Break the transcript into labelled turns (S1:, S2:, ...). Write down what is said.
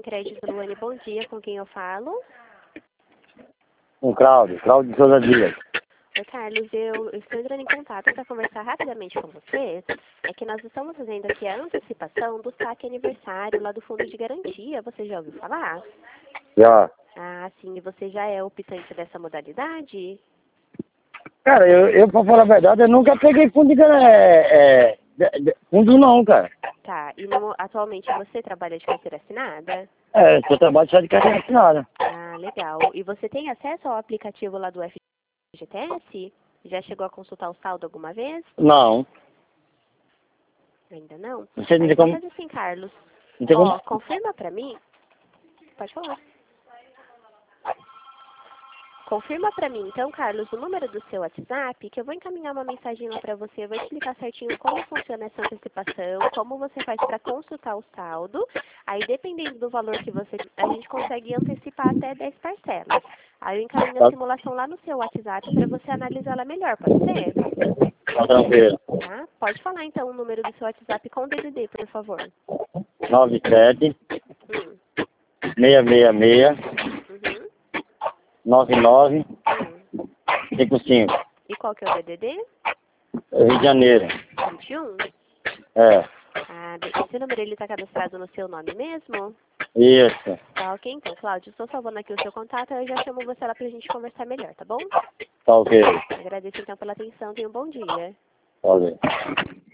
S1: Crédito Luane, bom dia, com quem eu falo?
S2: Com Cláudio de Souza Dias.
S1: Oi, Carlos, eu estou entrando em contato para conversar rapidamente com você. É que nós estamos fazendo aqui a antecipação do saque aniversário lá do Fundo de Garantia. Você já ouviu falar?
S2: Já.
S1: Ah, sim. E você já é optante dessa modalidade?
S2: Cara, eu pra falar a verdade, eu nunca peguei fundo de fundo não, cara.
S1: Tá. E atualmente você trabalha de carteira assinada?
S2: Eu trabalho só de carteira assinada.
S1: Ah, legal. E você tem acesso ao aplicativo lá do FGTS? Já chegou a consultar o saldo alguma vez?
S2: Não.
S1: Ainda não?
S2: Você não
S1: Aí
S2: tem
S1: vamos
S2: como...
S1: fazer assim, Carlos.
S2: Não tem
S1: Ó,
S2: como...
S1: confirma pra mim. Pode falar. Confirma pra mim, então, Carlos, o número do seu WhatsApp, que eu vou encaminhar uma mensagem lá pra você. Eu vou explicar certinho como funciona essa antecipação, como você faz pra consultar o saldo. Aí, dependendo do valor que você... A gente consegue antecipar até 10 parcelas. Aí eu encaminho a
S2: Tá,
S1: simulação lá no seu WhatsApp pra você analisar ela melhor, pode ser?
S2: tá tranquilo.
S1: Tá? Pode falar, então, o número do seu WhatsApp com DDD, por favor.
S2: 97
S1: Hum.
S2: 666
S1: Uhum.
S2: 99
S1: Hum.
S2: 55.
S1: E qual que é o DDD?
S2: Rio de Janeiro.
S1: 21?
S2: É.
S1: Ah, esse número ele está cadastrado no seu nome mesmo?
S2: Isso.
S1: Tá ok, então, Cláudio. Estou salvando aqui o seu contato, eu já chamo você lá pra gente conversar melhor, tá bom?
S2: Tá ok.
S1: Agradeço então pela atenção, tenha um bom dia.
S2: Tá ok.